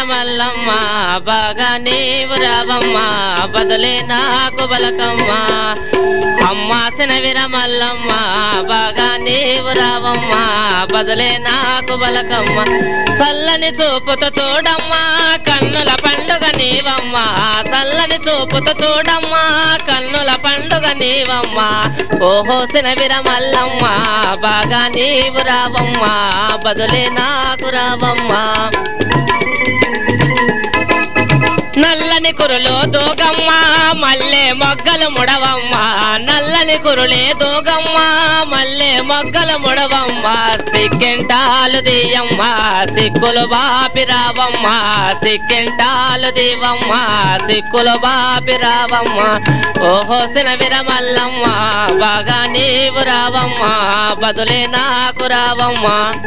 విరమల్లమ్మ బాగా నీవు రావమ్మ బదులే నాకు బలకమ్మ అమ్మా సిన విరమల్లమ్మ బాగా నీవు రావమ్మ బదులే నాకు బలకమ్మ సల్లని చూపుతో చూడమ్మా కన్నుల పండుగ నీవమ్మ సల్లని చూపుతో చూడమ్మా కన్నుల పండుగ నీవమ్మ ఓహో సిన విరమల్లమ్మ బాగా నీవు రావమ్మ బదులే నాకు రావమ్మ నల్లని కురులో దూగమ్మ మల్లె మొగ్గలు ముడవమ్మ నల్లని కురులే దూగమ్మ మల్లె మొగ్గలు ముడవమ్మ సిక్కెంటాలు దీయమ్మ సిక్కులు బాపి రావమ్మ సిక్కెంటాలు దీవమ్మ సిక్కులు బాపి రావమ్మ ఓహో సిన విరమల్లమ్మ బాగా నీవు రావమ్మ బదులే నాకు రావమ్మ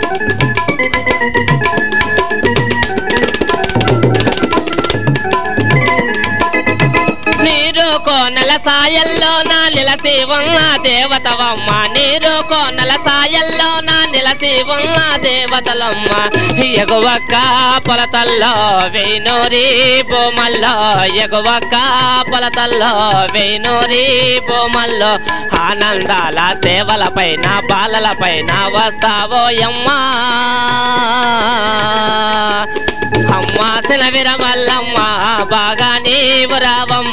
నీరు కోనల సాయల్లో నా నిలసి ఉన్న దేవతవమ్మ నీరు కోనల సాయల్లో నా నిలసి ఉన్న దేవతలమ్మ ఎగువక్క పొలతల్లో వేణూరి బొమ్మల్లో ఎగువక్క పొలతల్లో వేణూరి బొమ్మల్లో ఆనందాల సేవల పైన బాలల పైన వస్తావో అమ్మా అమ్మా సిన విరమల్లమ్మ బాగా నీవు రావమ్మ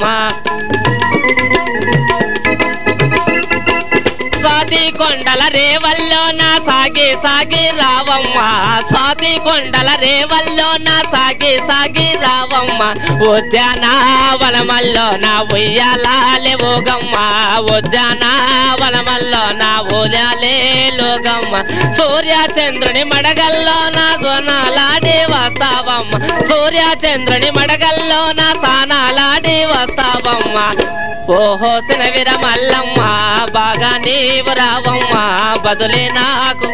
స్వాతి కొండల రేవల్లో నా సాగి సాగి రావమ్మ స్వాతి కొండల రేవల్లో నా సాగి సాగి రావమ్మ ఉద్యానవనమల్లో నా ఉయ్యాలే ఊగమ్మ ఉద్యానవనమల్లో నా ఊయాలే లోగమ్మ సూర్య చంద్రుని మడగల్లో నా సోనాలాడి వస్తావమ్మ సూర్య చంద్రుని మడగల్లో నా స్థానాలాడి వస్తావమ్మ ఓహో సిన విరమల్లమ్మ బాగా నీవు రావమ్మ బదులే నాకు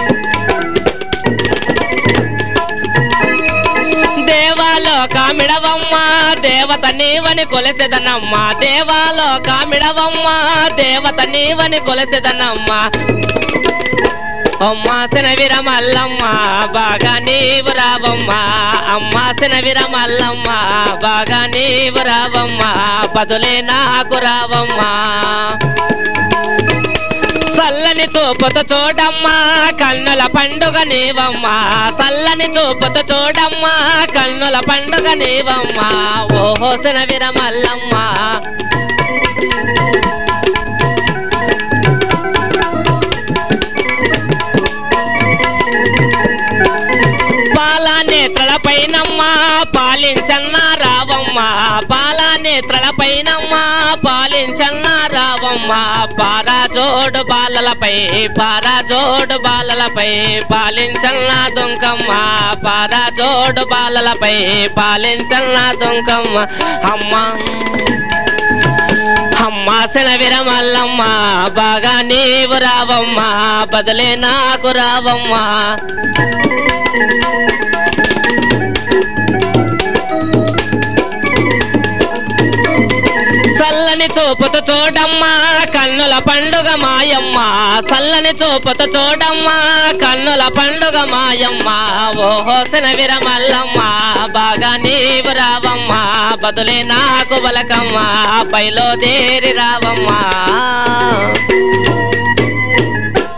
దేవాలోక మిడవమ్మ దేవత నీవని కొలసెదనమ్మ దేవాలోక మిడవమ్మ దేవత నీవని కొలసెదనమ్మ అమ్మా సిన విరమల్లమ్మ బాగా నీవు రావమ్మ అమ్మా సిన విరమల్లమ్మ బాగా నీవు రావమ్మ బదులే నాకు రావమ్మ సల్లని చూపుతో చూడమ్మా కన్నుల పండుగ నీవమ్మ సల్లని చూపుతో చూడమ్మా కన్నుల పండుగ నీవమ్మ ఓహో సిన విరమల్లమ్మ పాలనేత్రల పైనమ్మ పాలించన్న రావమ్మ పాలనేత్రల పైనమ్మ పాలించన్న రావమ్మ పారాజోడు బాలలపై పారాజోడు బాలలపై పాలించన్న దుంకమ్మ పారాజోడు బాలలపై పాలించన్న దుంకమ్మ అమ్మ అమ్మా సిన విరమల్లమ్మ బాగా నీవు రావమ్మ బదులే నాకు రావమ్మ సల్లని చూపుతో చూడమ్మా కన్నుల పండుగ మాయమ్మ సల్లని చూపుతో చూడమ్మా కన్నుల పండుగ మాయమ్మ ఓహో సిన విరమల్లమ్మ బాగా నీవు రావమ్మ బదులే నాకు బలకమ్మ బయలుదేరి రావమ్మ